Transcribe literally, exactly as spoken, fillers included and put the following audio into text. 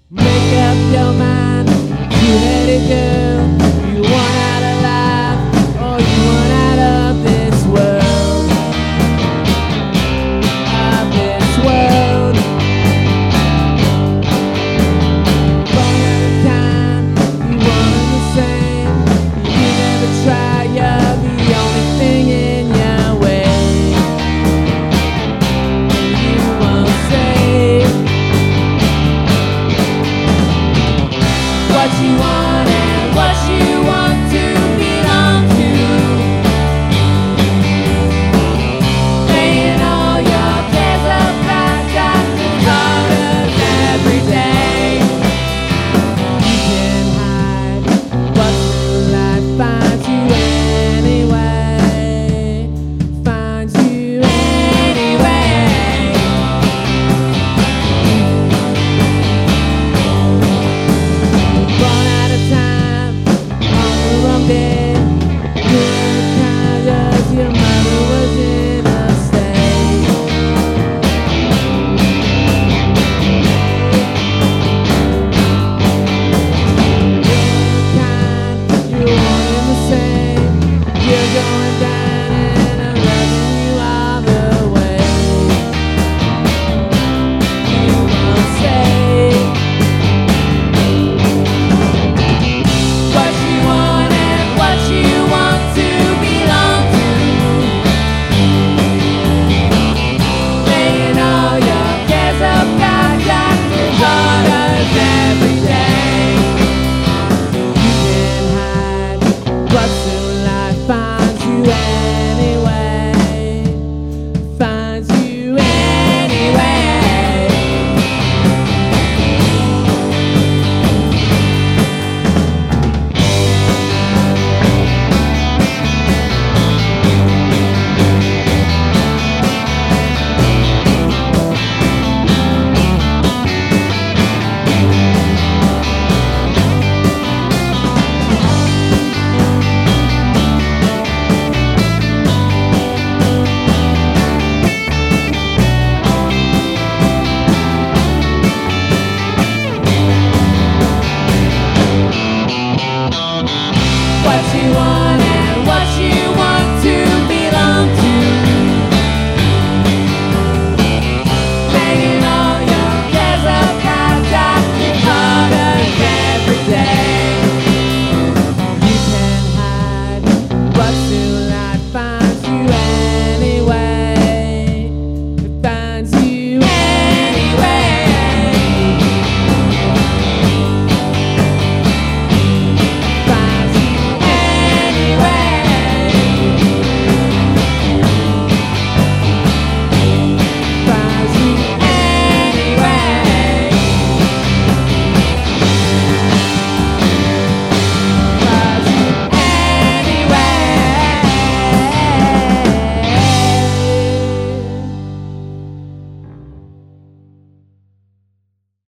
Make up your mind, you let it go. You want out of life, or you want out of this world. Of this world. One at a time, you one and the same. You never try, you're the only thing in your way. You won't say what you want.